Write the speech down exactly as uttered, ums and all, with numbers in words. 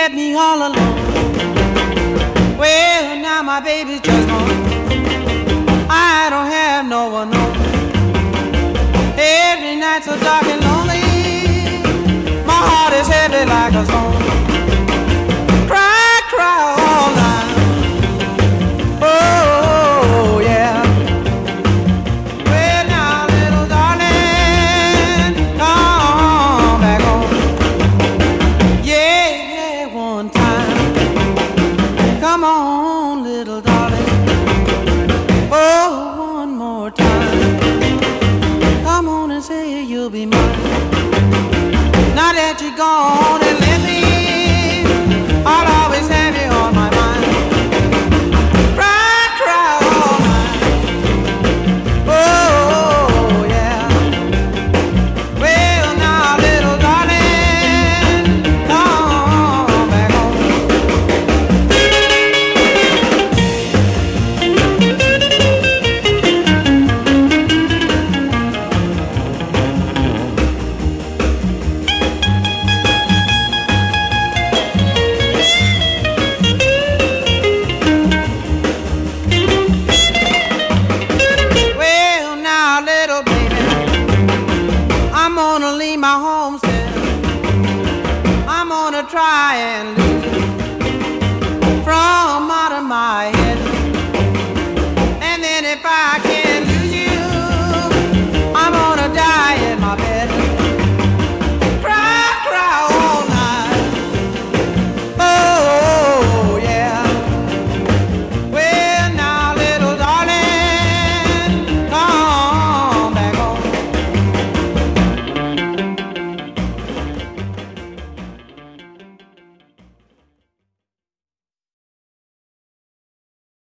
left me all alone. Well, now my baby's just gone. I don't have no one home. Every night so dark and lonely. My heart is heavy like a stone. Cry, cry all night. Oh, yeah. Well, now, little darling, come back home. Yeah, yeah, one time. Come on, little darling. Oh, one more time. Come on and say you'll be mine. Now that you're gone.